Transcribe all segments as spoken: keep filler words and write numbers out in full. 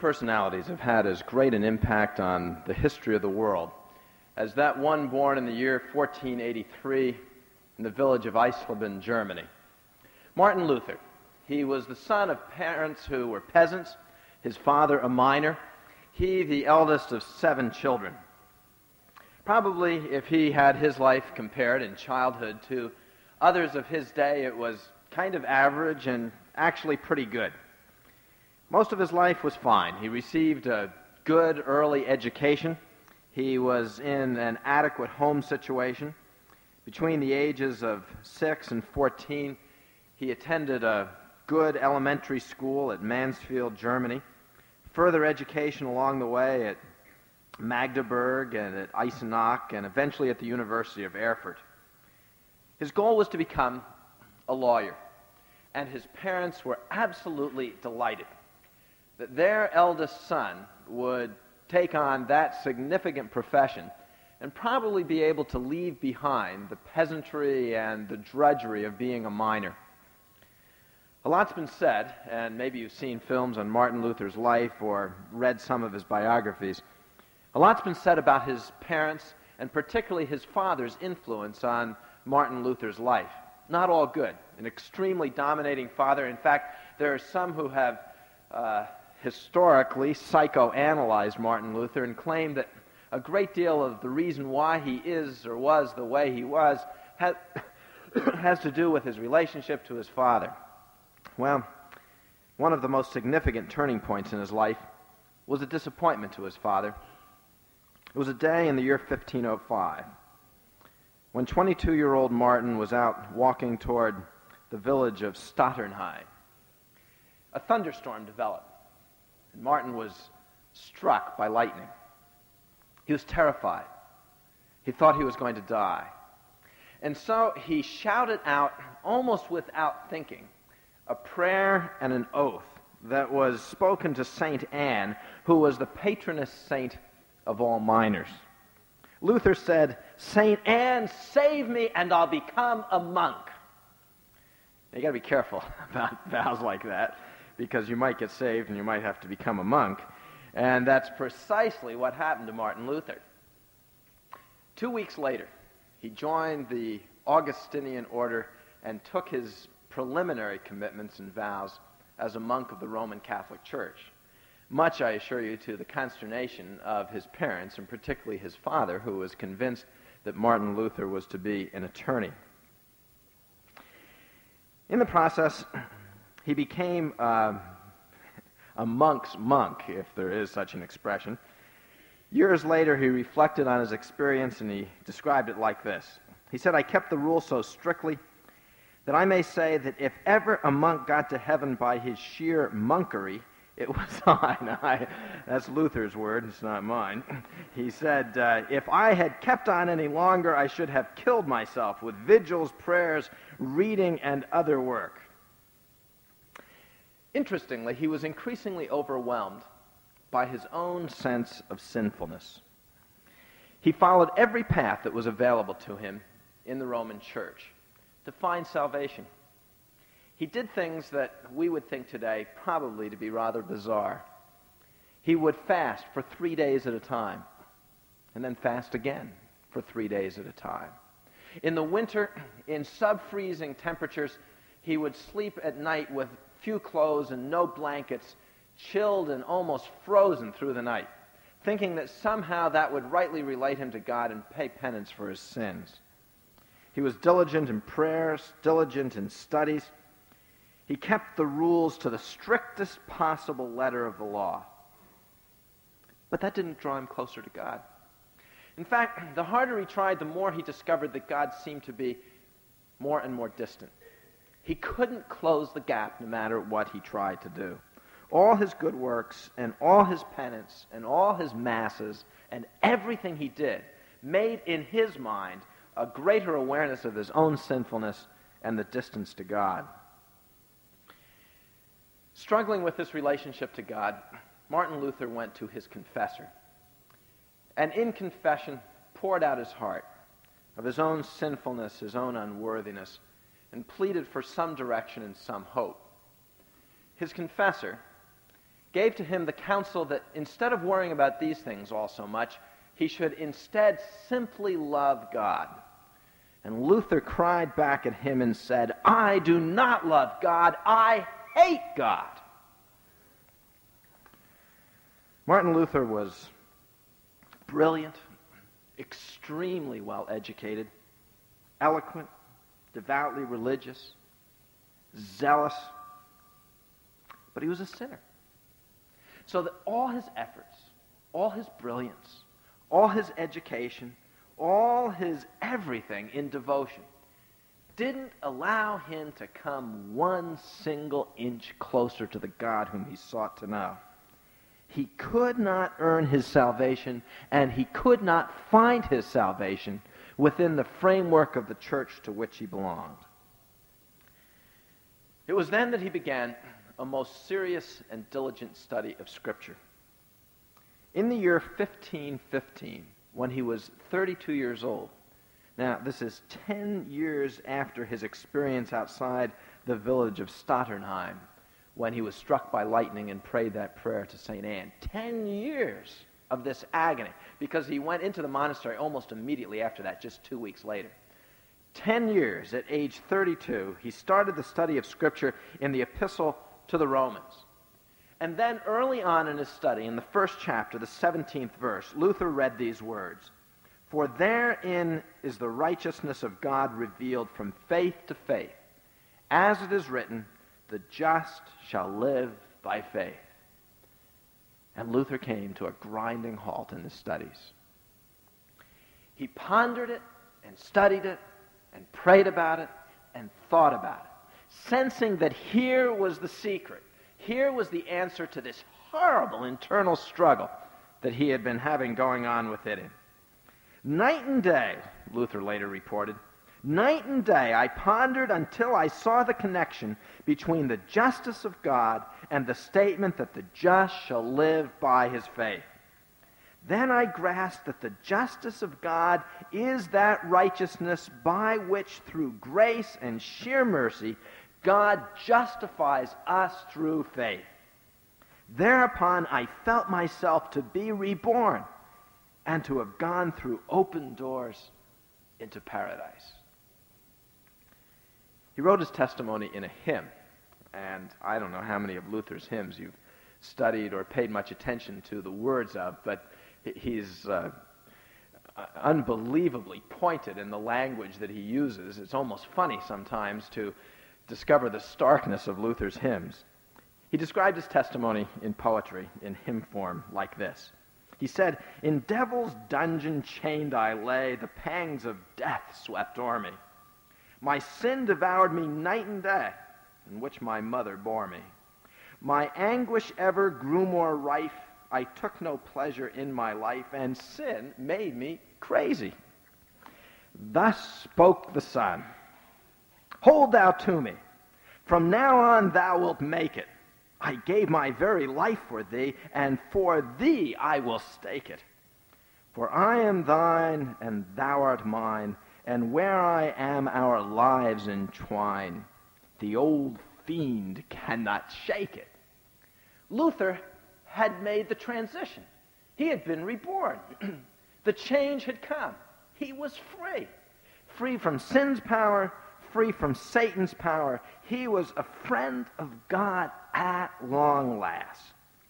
personalities have had as great an impact on the history of the world as that one born in the year fourteen eighty-three in the village of Eisleben, Germany. Martin Luther. He was the son of parents who were peasants, his father a miner, he the eldest of seven children. Probably if he had his life compared in childhood to others of his day, it was kind of average and actually pretty good. Most of his life was fine. He received a good early education. He was in an adequate home situation. Between the ages of six and fourteen, he attended a good elementary school at Mansfield, Germany. Further education along the way at Magdeburg and at Eisenach and eventually at the University of Erfurt. His goal was to become a lawyer, and his parents were absolutely delighted that their eldest son would take on that significant profession and probably be able to leave behind the peasantry and the drudgery of being a miner. A lot's been said, and maybe you've seen films on Martin Luther's life or read some of his biographies. A lot's been said about his parents and particularly his father's influence on Martin Luther's life. Not all good. An extremely dominating father. In fact, there are some who have uh, historically psychoanalyzed Martin Luther and claim that a great deal of the reason why he is or was the way he was has, has to do with his relationship to his father. Well, one of the most significant turning points in his life was a disappointment to his father. It was a day in the year fifteen oh five when twenty-two-year-old Martin was out walking toward the village of Stotternheim. A thunderstorm developed, and Martin was struck by lightning. He was terrified. He thought he was going to die. And so he shouted out, almost without thinking, a prayer and an oath that was spoken to Saint Anne, who was the patroness saint of all miners. Luther said, "Saint Anne, save me and I'll become a monk." Now, you got to be careful about vows like that, because you might get saved and you might have to become a monk. And that's precisely what happened to Martin Luther. Two weeks later, he joined the Augustinian order and took his preliminary commitments and vows as a monk of the Roman Catholic Church. Much, I assure you, to the consternation of his parents, and particularly his father, who was convinced that Martin Luther was to be an attorney. In the process, he became uh, a monk's monk, if there is such an expression. Years later, he reflected on his experience, and he described it like this. He said, "I kept the rule so strictly that I may say that if ever a monk got to heaven by his sheer monkery, it was I." Now, I, that's Luther's word, it's not mine. He said, uh, if I had kept on any longer, I should have killed myself with vigils, prayers, reading, and other work. Interestingly, he was increasingly overwhelmed by his own sense of sinfulness. He followed every path that was available to him in the Roman Church to find salvation. He did things that we would think today probably to be rather bizarre. He would fast for three days at a time, and then fast again for three days at a time. In the winter, in sub-freezing temperatures, he would sleep at night with few clothes and no blankets, chilled and almost frozen through the night, thinking that somehow that would rightly relate him to God and pay penance for his sins. He was diligent in prayers, diligent in studies. He kept the rules to the strictest possible letter of the law. But that didn't draw him closer to God. In fact, the harder he tried, the more he discovered that God seemed to be more and more distant. He couldn't close the gap no matter what he tried to do. All his good works and all his penance and all his masses and everything he did made in his mind a greater awareness of his own sinfulness and the distance to God. Struggling with this relationship to God, Martin Luther went to his confessor, and in confession poured out his heart of his own sinfulness, his own unworthiness, and pleaded for some direction and some hope. His confessor, gave to him the counsel that instead of worrying about these things all so much, he should instead simply love God. And Luther cried back at him and said, "I do not love God, I hate God." Martin Luther was brilliant, extremely well educated, eloquent, devoutly religious, zealous, but he was a sinner. So that all his efforts, all his brilliance, all his education, all his everything in devotion didn't allow him to come one single inch closer to the God whom he sought to know. He could not earn his salvation, and he could not find his salvation within the framework of the church to which he belonged. It was then that he began a most serious and diligent study of Scripture. In the year fifteen fifteen, when he was thirty-two years old, now this is ten years after his experience outside the village of Stotternheim, when he was struck by lightning and prayed that prayer to Saint Anne. Ten years of this agony, because he went into the monastery almost immediately after that, just two weeks later. Ten years, at age thirty-two, he started the study of Scripture in the Epistle to the Romans. And then early on in his study, in the first chapter, the seventeenth verse, Luther read these words, "For therein is the righteousness of God revealed from faith to faith, as it is written, the just shall live by faith." And Luther came to a grinding halt in his studies. He pondered it and studied it and prayed about it and thought about it, sensing that here was the secret. Here was the answer to this horrible internal struggle that he had been having going on within him. Night and day, Luther later reported, night and day I pondered until I saw the connection between the justice of God and the statement that the just shall live by his faith. Then I grasped that the justice of God is that righteousness by which, through grace and sheer mercy, God justifies us through faith. Thereupon I felt myself to be reborn and to have gone through open doors into paradise. He wrote his testimony in a hymn, and I don't know how many of Luther's hymns you've studied or paid much attention to the words of, but he's uh, unbelievably pointed in the language that he uses. It's almost funny sometimes to discover the starkness of Luther's hymns. He described his testimony in poetry, in hymn form, like this. He said, "In devil's dungeon chained I lay, the pangs of death swept o'er me. My sin devoured me night and day, in which my mother bore me. My anguish ever grew more rife, I took no pleasure in my life, and sin made me crazy. Thus spoke the Son, Hold thou to me, from now on thou wilt make it. I gave my very life for thee, and for thee I will stake it. For I am thine, and thou art mine, and where I am our lives entwine. The old fiend cannot shake it." Luther had made the transition. He had been reborn. The change had come. He was free. Free from sin's power, free from Satan's power. He was a friend of God at long last.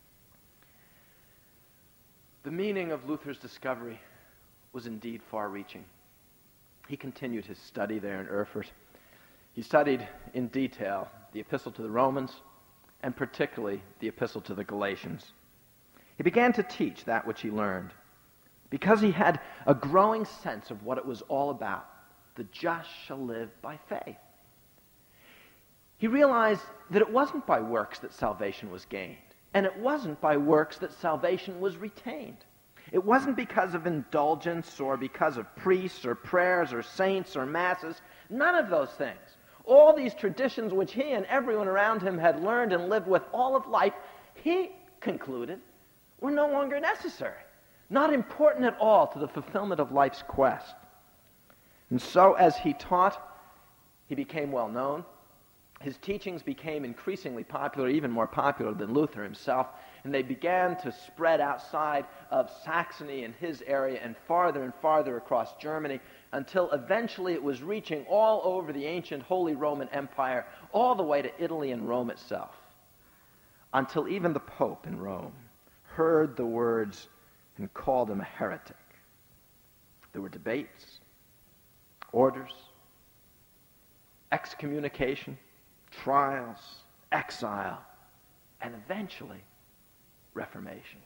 The meaning of Luther's discovery was indeed far-reaching. He continued his study there in Erfurt. He studied in detail the Epistle to the Romans, and particularly the Epistle to the Galatians. He began to teach that which he learned, because he had a growing sense of what it was all about. The just shall live by faith. He realized that it wasn't by works that salvation was gained, and it wasn't by works that salvation was retained. It wasn't because of indulgence or because of priests or prayers or saints or masses. None of those things. All these traditions which he and everyone around him had learned and lived with all of life, he concluded, were no longer necessary, not important at all to the fulfillment of life's quest. And so as he taught, he became well known. his teachings became increasingly popular, even more popular than Luther himself, and they began to spread outside of Saxony and his area and farther and farther across Germany until eventually it was reaching all over the ancient Holy Roman Empire, all the way to Italy and Rome itself, until even the Pope in Rome heard the words and called him a heretic. There were debates, orders, excommunication, trials, exile, and eventually Reformation.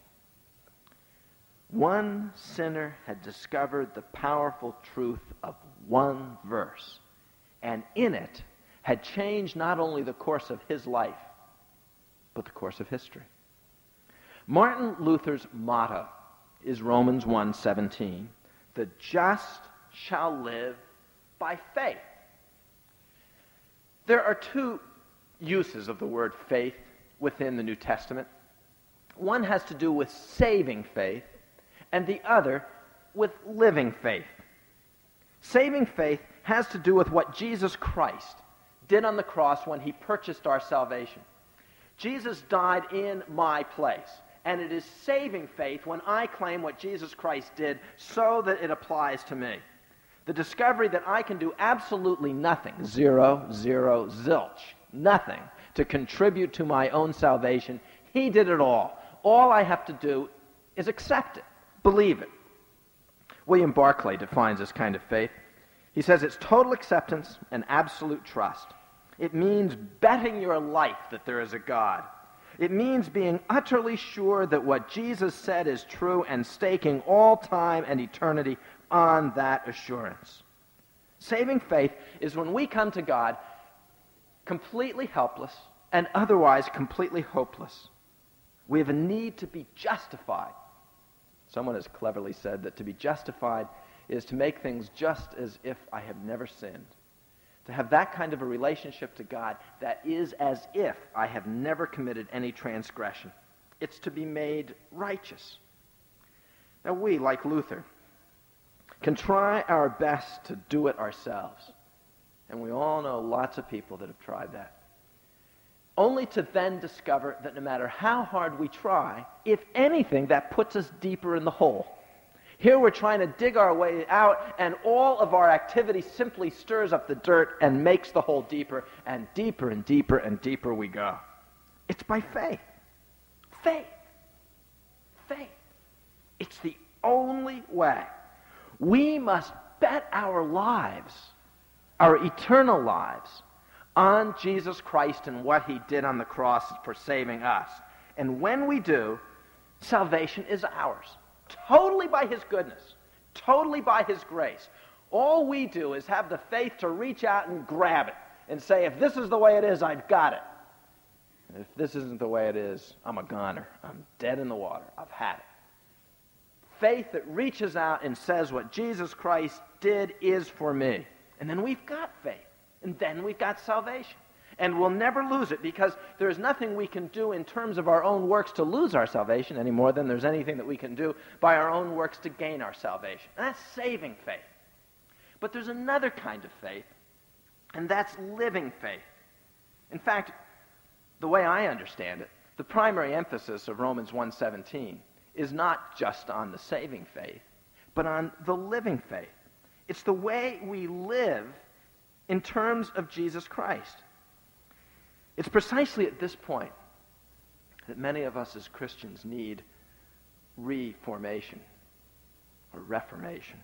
One sinner had discovered the powerful truth of one verse, and in it had changed not only the course of his life, but the course of history. Martin Luther's motto is Romans one seventeen, "The just shall live by faith." There are two uses of the word faith within the New Testament. One has to do with saving faith, and the other with living faith. Saving faith has to do with what Jesus Christ did on the cross when he purchased our salvation. Jesus died in my place, and it is saving faith when I claim what Jesus Christ did so that it applies to me. The discovery that I can do absolutely nothing, zero, zero, zilch, nothing, to contribute to my own salvation. He did it all. All I have to do is accept it, believe it. William Barclay defines this kind of faith. He says it's total acceptance and absolute trust. It means betting your life that there is a God. It means being utterly sure that what Jesus said is true and staking all time and eternity on that assurance. Saving faith is when we come to God completely helpless and otherwise completely hopeless. We have a need to be justified. Someone has cleverly said that to be justified is to make things just as if I have never sinned. To have that kind of a relationship to God that is as if I have never committed any transgression. It's to be made righteous. Now we, like Luther, can try our best to do it ourselves. And we all know lots of people that have tried that. Only to then discover that no matter how hard we try, if anything, that puts us deeper in the hole. Here we're trying to dig our way out, and all of our activity simply stirs up the dirt and makes the hole deeper, and deeper and deeper and deeper we go. It's by faith. Faith. Faith. It's the only way. We must bet our lives, our eternal lives, on Jesus Christ and what he did on the cross for saving us. And when we do, salvation is ours. Totally by his goodness. Totally by his grace. All we do is have the faith to reach out and grab it and say, if this is the way it is, I've got it. And if this isn't the way it is, I'm a goner. I'm dead in the water. I've had it. Faith that reaches out and says what Jesus Christ did is for me. And then we've got faith. And then we've got salvation. And we'll never lose it because there's nothing we can do in terms of our own works to lose our salvation any more than there's anything that we can do by our own works to gain our salvation. And that's saving faith. But there's another kind of faith, and that's living faith. In fact, the way I understand it, the primary emphasis of Romans one seventeen is not just on the saving faith, but on the living faith. It's the way we live in terms of Jesus Christ. It's precisely at this point that many of us as Christians need reformation or reformation.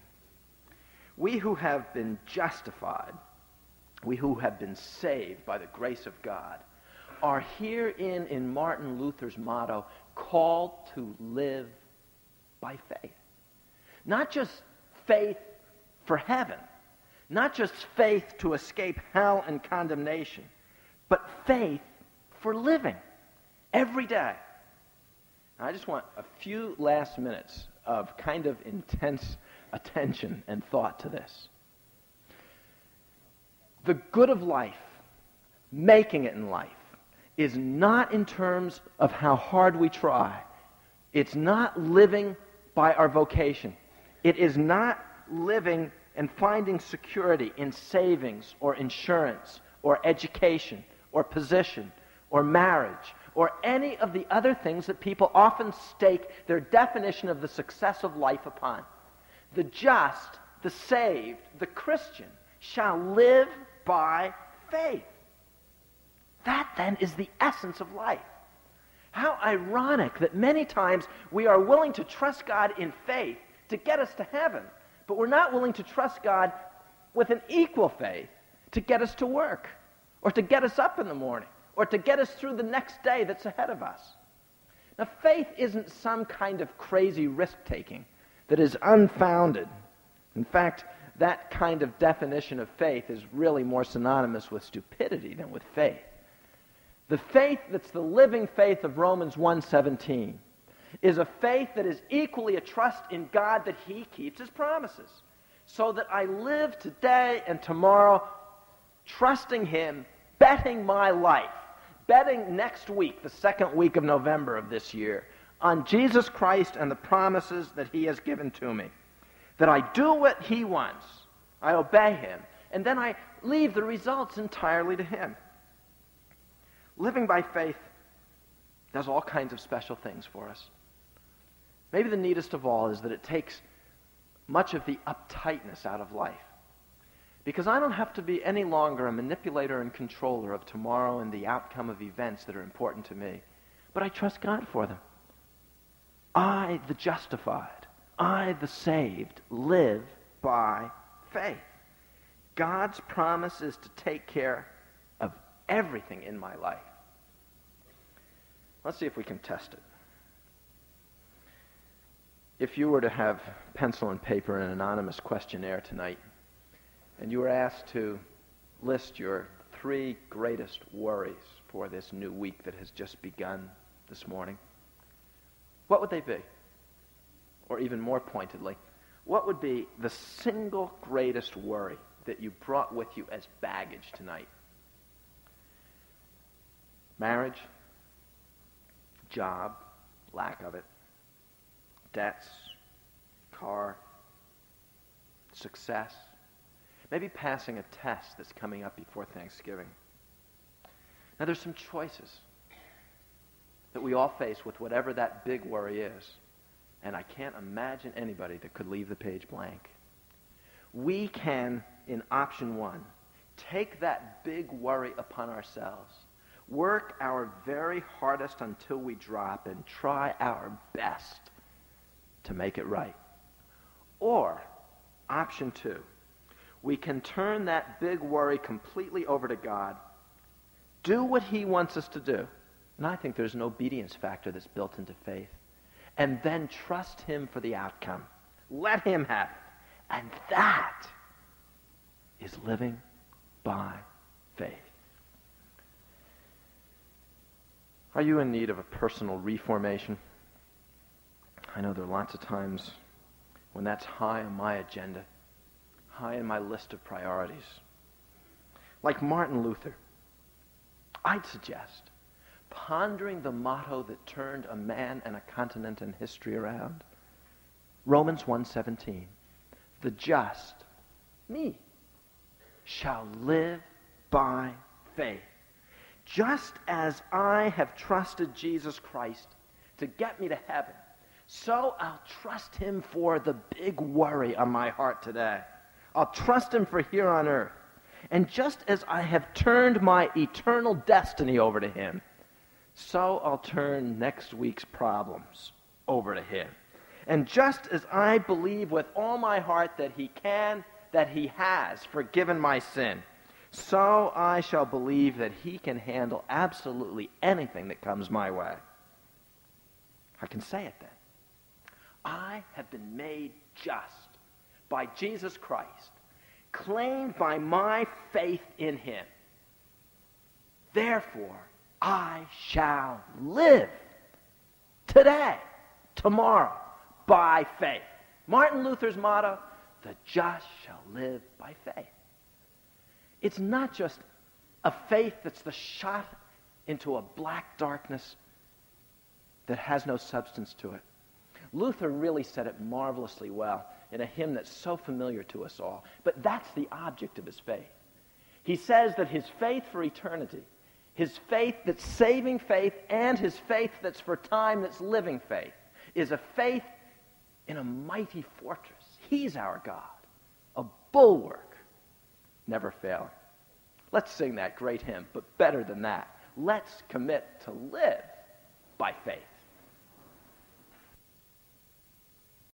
We who have been justified, we who have been saved by the grace of God, are herein in Martin Luther's motto called to live by faith. Not just faith for heaven, not just faith to escape hell and condemnation, but faith for living every day. Now, I just want a few last minutes of kind of intense attention and thought to this. The good of life, making it in life, is not in terms of how hard we try. It's not living by our vocation. It is not living and finding security in savings or insurance or education or position or marriage or any of the other things that people often stake their definition of the success of life upon. The just, the saved, the Christian shall live by faith. That then is the essence of life. How ironic that many times we are willing to trust God in faith to get us to heaven, but we're not willing to trust God with an equal faith to get us to work, or to get us up in the morning, or to get us through the next day that's ahead of us. Now, faith isn't some kind of crazy risk-taking that is unfounded. In fact, that kind of definition of faith is really more synonymous with stupidity than with faith. The faith that's the living faith of Romans one seventeen is a faith that is equally a trust in God that He keeps His promises, so that I live today and tomorrow trusting Him, betting my life, betting next week, the second week of November of this year, on Jesus Christ and the promises that He has given to me. That I do what He wants, I obey Him, and then I leave the results entirely to Him. Living by faith does all kinds of special things for us. Maybe the neatest of all is that it takes much of the uptightness out of life. Because I don't have to be any longer a manipulator and controller of tomorrow and the outcome of events that are important to me, but I trust God for them. I, the justified, I, the saved, live by faith. God's promise is to take care of everything in my life. Let's see if we can test it. If you were to have pencil and paper and an anonymous questionnaire tonight, and you were asked to list your three greatest worries for this new week that has just begun this morning, what would they be? Or even more pointedly, what would be the single greatest worry that you brought with you as baggage tonight? Marriage, job, lack of it, debts, car, success, maybe passing a test that's coming up before Thanksgiving. Now there's some choices that we all face with whatever that big worry is, and I can't imagine anybody that could leave the page blank. We can, in option one, take that big worry upon ourselves, work our very hardest until we drop, and try our best to make it right. Or, option two, we can turn that big worry completely over to God, do what He wants us to do, and I think there's an obedience factor that's built into faith, and then trust Him for the outcome. Let Him have it. And that is living by faith. Are you in need of a personal reformation? I know there are lots of times when that's high on my agenda, high on my list of priorities. Like Martin Luther, I'd suggest pondering the motto that turned a man and a continent in history around. Romans one seventeen. The just, me, shall live by faith. Just as I have trusted Jesus Christ to get me to heaven, so I'll trust Him for the big worry on my heart today. I'll trust Him for here on earth. And just as I have turned my eternal destiny over to Him, so I'll turn next week's problems over to Him. And just as I believe with all my heart that He can, that He has forgiven my sin, so I shall believe that He can handle absolutely anything that comes my way. I can say it then. I have been made just by Jesus Christ, claimed by my faith in Him. Therefore, I shall live today, tomorrow, by faith. Martin Luther's motto, the just shall live by faith. It's not just a faith that's the shot into a black darkness that has no substance to it. Luther really said it marvelously well in a hymn that's so familiar to us all. But that's the object of his faith. He says that his faith for eternity His faith that's saving faith and his faith that's for time, that's living faith, is a faith in a mighty fortress. He's our God, a bulwark, never failing. Let's sing that great hymn, but better than that, let's commit to live by faith.